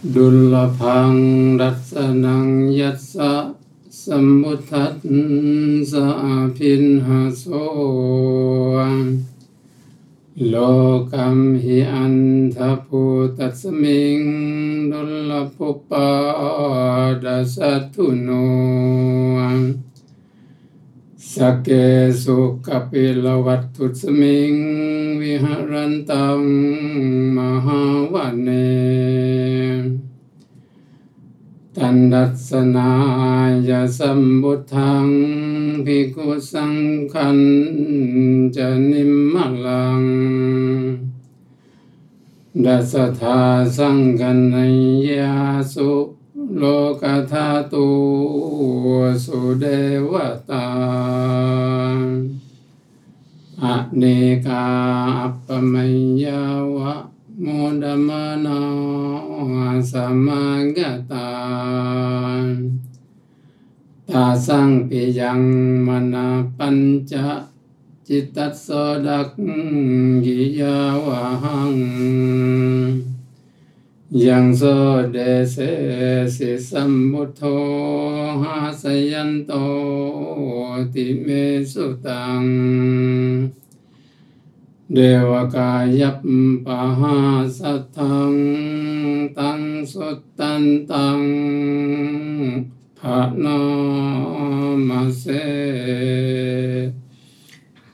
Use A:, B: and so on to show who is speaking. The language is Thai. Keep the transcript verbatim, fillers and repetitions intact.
A: ดุลภังดัสสนังยัสสะสมุทัสสะพินหโสโลกัมหิอันทภูตัสมิงดุลภุปปาดัสสตุโนสเกสุกปิลวัตถุสมิงวิหารันตังมหาวันเนตันดัสสนายาสัมบุทังภิกขุสังขันจนิมมลังดัสสทาสังกันยาสุโลกธาตุสุเดวตาอเนกาอัปปมัญญาวะโมดมนาสมังกตาตาสังปิยังมนาปัญจจิตตัสสดักกิยาวะหังยังโสเดเสสิสัมพุทโธหาสยันโตติเมสุตังเดวกายัปปะหาสัทธังตังสุตตันตังภะนามาเส